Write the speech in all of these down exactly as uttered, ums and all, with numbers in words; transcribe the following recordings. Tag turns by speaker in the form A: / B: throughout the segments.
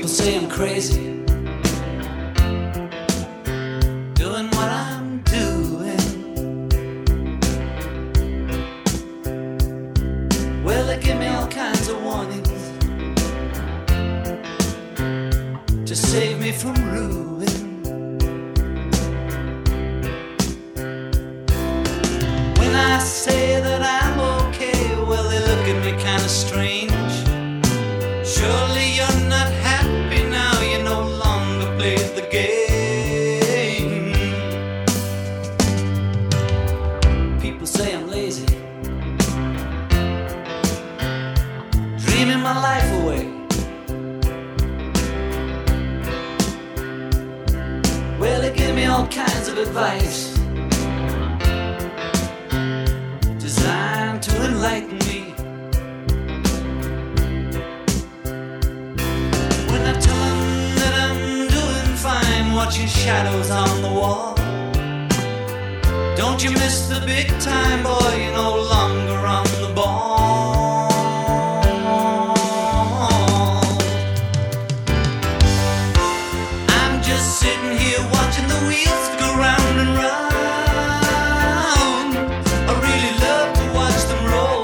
A: say I'm crazy, doing what I'm doing. Well, they give me all kinds of warnings to save me from ruin. When I say that I'm okay, well, they look at me kind of strange. Surely you're not happy now, you no longer play the game. People say I'm lazy, dreaming my life away. Well, they give me all kinds of advice designed to enlighten me. When I tell them that I'm doing fine, watching shadows on the wall. Don't you miss the big time, boy, you're no longer on the ball. I'm just sitting here watching the wheels go round and round. I really love to watch them roll.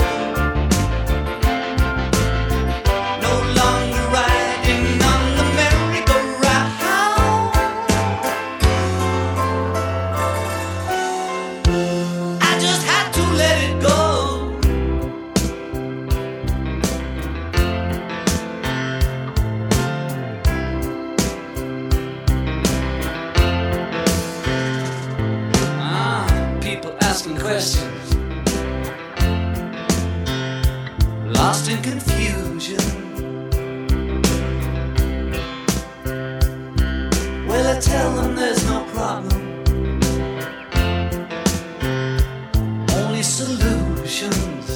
A: No longer riding on the merry-go-round. I just had to let it go. Ah, people asking questions, lost in confusion. Well, I tell them there's no problem, only solutions.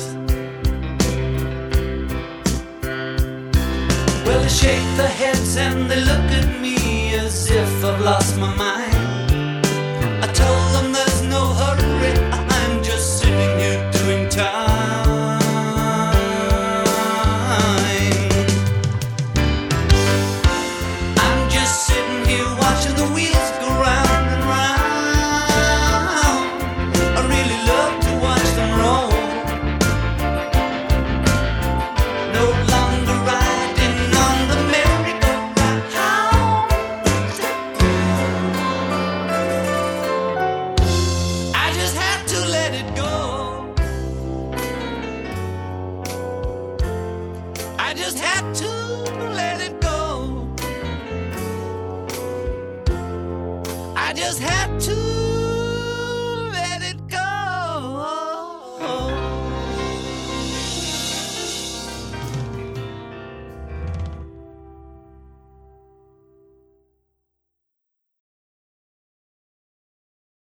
A: Well, they shake their heads and they look at me as if I've lost my mind. I tell them there's no hurry, I'm just sitting here doing time. I'm just sitting here watching the wheels go round and round. I really love to watch them roll. No longer riding on the merry-go-round. I just had to let it go. I just had to let it go. I just had to